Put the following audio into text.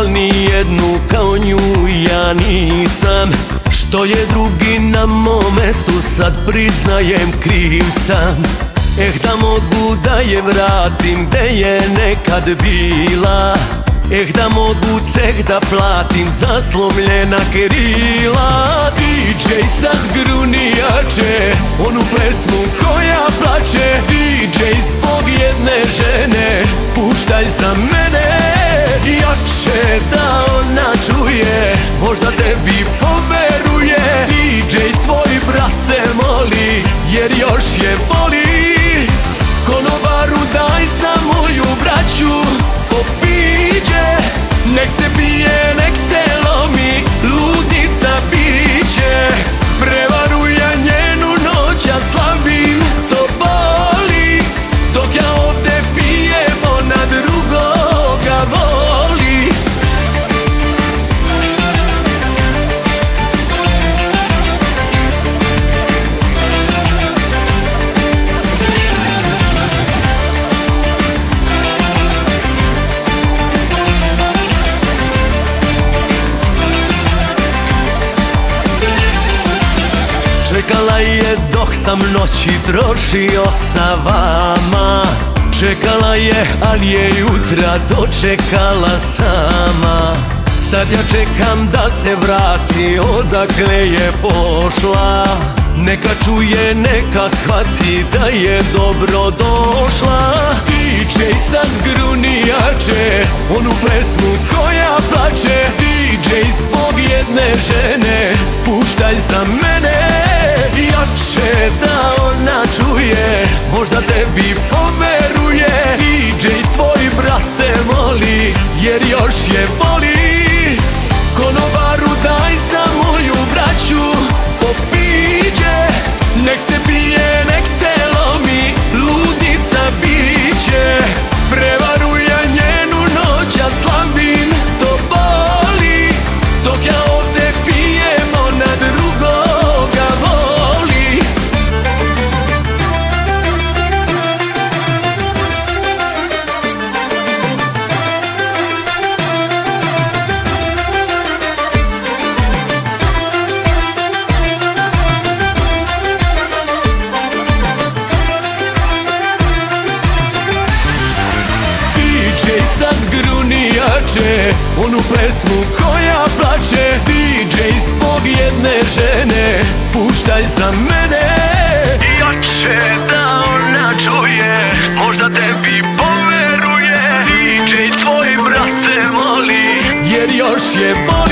al ni jednu kao nju ja nisam. Što je drugi na mom mestu, sad priznajem kriv sam. Da mogu da je vratim gde je nekad bila. Da mogu ceh da platim za slomljena krila. DJ sad gruni jače onu pesmu koja plače. DJ zbog jedne žene puštaj za mene jače da ona čuje, možda tebi poveruje. DJ tvoj brate moli jer još je boli. Konobaru daj za moju braću popiđe, nek se bije, nek se lomi, ludnica biće. Prevaru ja njenu noć, ja slavim, to boli. Dok ja ovde pijem, ona drugoga voli. Čekala je dok sam noći trošio sa vama. Čekala je, ali je jutra dočekala sama. Sad ja čekam da se vrati odakle je pošla. Neka čuje, neka shvati da je dobro došla. DJ sad gruni jače onu pesmu koja plače. DJ zbog jedne žene puštaj za mene jače da ona čuje, možda tebi poveruje. DJ tvoj brate moli jer još je boli. Konobaru daj za moju braću popiđe, nek se bije, nek se lomi, ludnica biće. Prevaru ja njenu noć, ja slavim, to boli. Dok ja ovde pijem, ona drugoga voli. DJ sad gruni jače onu pesmu koja plače. DJ zbog jedne žene puštaj za mene jače da ona čuje, možda tebi poveruje. DJ tvoj brate moli jer još je